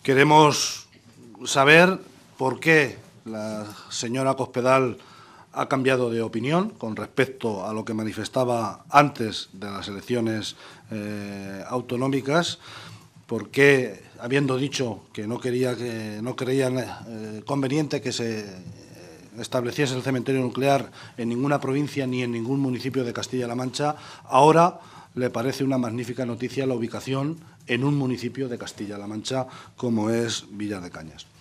Queremos saber por qué la señora Cospedal ha cambiado de opinión con respecto a lo que manifestaba antes de las elecciones autonómicas, por qué, habiendo dicho que no creían conveniente que se estableciese el cementerio nuclear en ninguna provincia ni en ningún municipio de Castilla-La Mancha, ahora le parece una magnífica noticia la ubicación en un municipio de Castilla-La Mancha como es Villar de Cañas.